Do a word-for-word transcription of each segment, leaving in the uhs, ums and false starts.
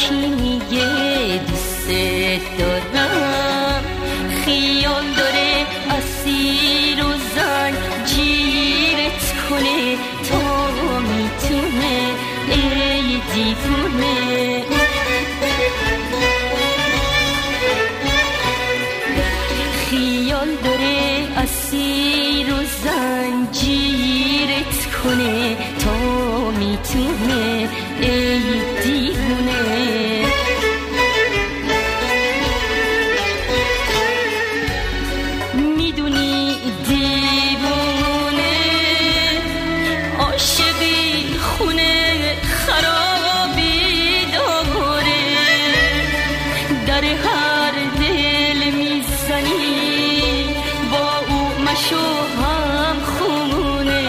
کی میگه دوست دارم، خیال داره اسیر و زنجیرت کنه تا میتونه ای دیوونه. خیال داره اسیر و زنجیرت کنه تا میتونه ای دیوونه. میدونی دیوونه عاشقی خونه خرابی داره، در هر دل میزنی با او مشو هم خونه.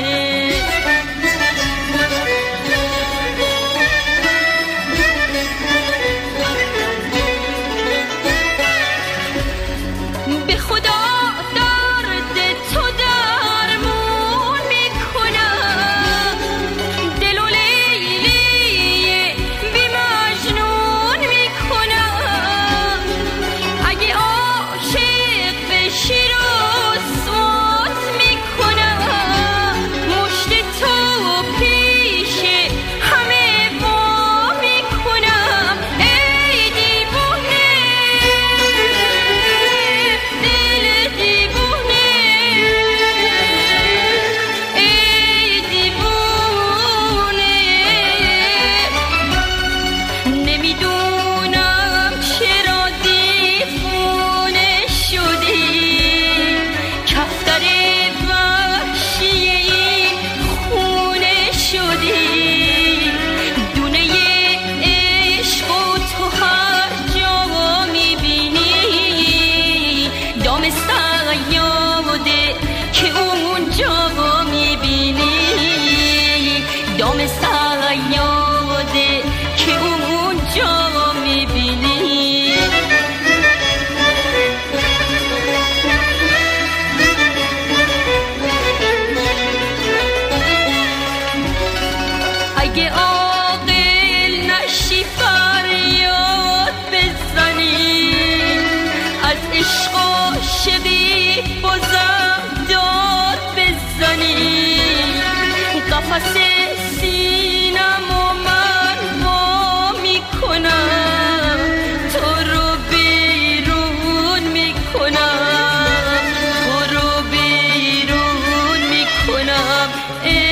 به خدا درد تو درمون میکنم، دل و لیلی بی مجنون میکنم. اگه عاشق بشی رسوات میکنم، مشت تو پیش همه با میکنم. ای دیوونه دل دیوونه، ای دیوونه. نمیدونم چرا دیوونه شدی، کفتر وحشی این خونه شدی. دونه عشق و تو هر جا میبینی، دام سیاده که اونجا میبینی، دام سیاده که اونجا میبینی. اگه عاقل نشی فریاد بزنی، از عشق عاشقی بازم داد بزنی. قفس سینم و من وا میکنم، تو رو بیرون میکنم، تو رو بیرون میکنم.